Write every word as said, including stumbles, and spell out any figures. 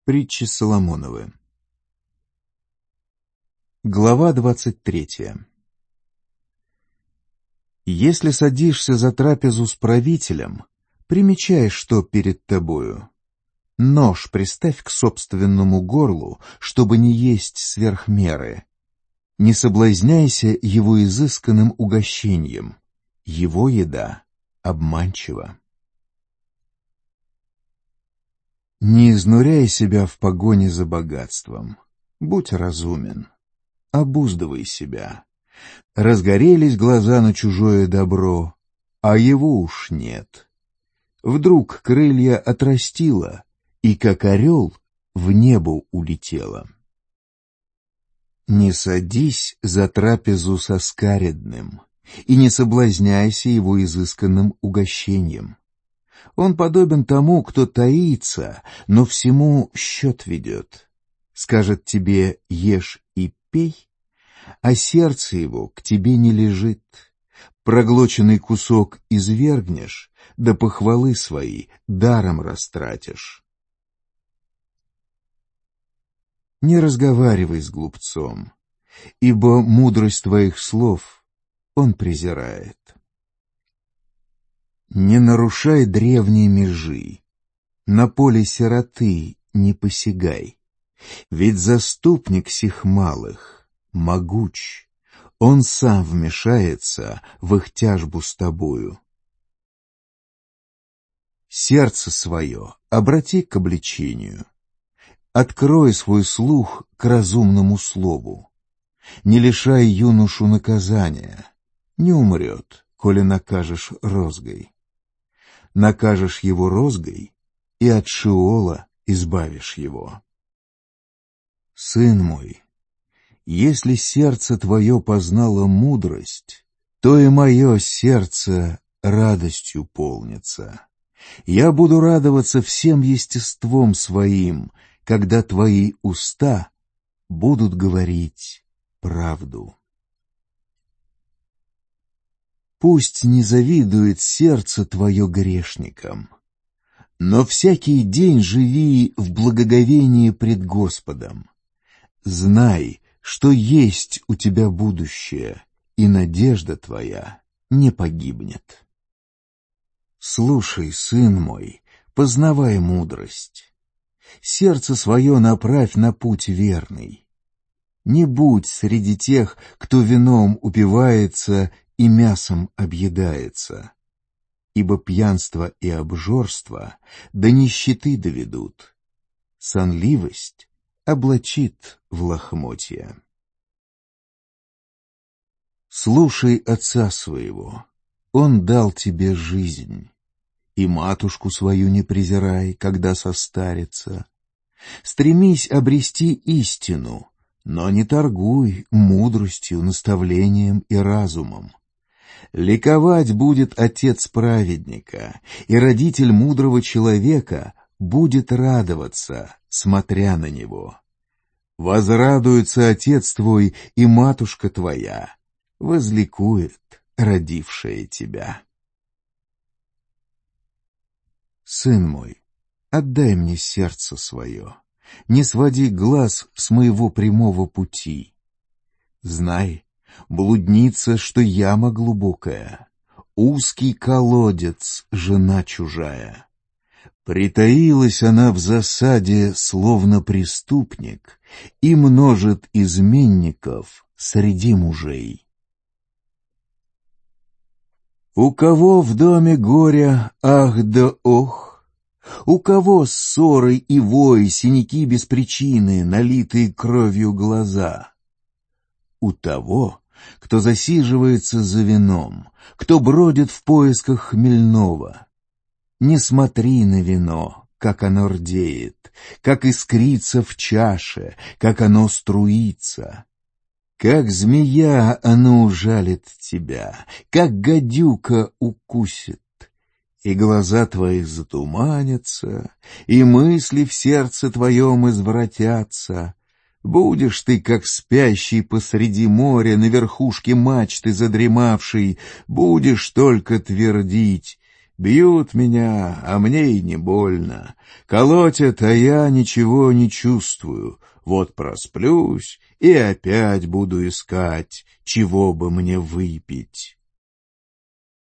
Притчи Соломоновы. Глава двадцать третья. Если садишься за трапезу с правителем, примечай, что перед тобою. Нож приставь к собственному горлу, чтобы не есть сверх меры. Не соблазняйся его изысканным угощением. Его еда обманчива. Не изнуряй себя в погоне за богатством. Будь разумен. Обуздывай себя. Разгорелись глаза на чужое добро, а его уж нет. Вдруг крылья отрастила, и, как орел, в небо улетела. Не садись за трапезу со скаредным, и не соблазняйся его изысканным угощением. Он подобен тому, кто таится, но всему счет ведет. Скажет тебе: ешь и пей, а сердце его к тебе не лежит. Проглоченный кусок извергнешь, да похвалы свои даром растратишь. Не разговаривай с глупцом, ибо мудрость твоих слов он презирает. Не нарушай древней межи, на поле сироты не посягай, ведь заступник сих малых могуч, он сам вмешается в их тяжбу с тобою. Сердце свое обрати к обличению, открой свой слух к разумному слову. Не лишай юношу наказания, не умрет, коли накажешь розгой. Накажешь его розгой, и от Шиола избавишь его. Сын мой, если сердце твое познало мудрость, то и мое сердце радостью полнится. Я буду радоваться всем естеством своим, когда твои уста будут говорить правду. Пусть не завидует сердце твое грешникам, но всякий день живи в благоговении пред Господом. Знай, что есть у тебя будущее, и надежда твоя не погибнет. Слушай, сын мой, познавай мудрость. Сердце свое направь на путь верный. Не будь среди тех, кто вином упивается и мясом объедается, ибо пьянство и обжорство до нищеты доведут. Сонливость облачит в лохмотья. Слушай отца своего, он дал тебе жизнь, и матушку свою не презирай, когда состарится. Стремись обрести истину, но не торгуй мудростью, наставлением и разумом. Ликовать будет отец праведника, и родитель мудрого человека будет радоваться, смотря на него. Возрадуется отец твой и матушка твоя, возликует родившая тебя. Сын мой, отдай мне сердце свое, не своди глаз с моего прямого пути. Знай, блудница, что яма глубокая, узкий колодец жена чужая. Притаилась она в засаде, словно преступник, и множит изменников среди мужей. У кого в доме горя ах да ох, у кого ссоры и вой, синяки без причины, налитые кровью глаза? У того, кто засиживается за вином, кто бродит в поисках хмельного. Не смотри на вино, как оно рдеет, как искрится в чаше, как оно струится. Как змея оно ужалит тебя, как гадюка укусит. И глаза твои затуманятся, и мысли в сердце твоем извратятся. Будешь ты, как спящий посреди моря, на верхушке мачты задремавший, будешь только твердить: Бьют меня, а мне и не больно. Колотят, а я ничего не чувствую. Вот просплюсь и опять буду искать, чего бы мне выпить.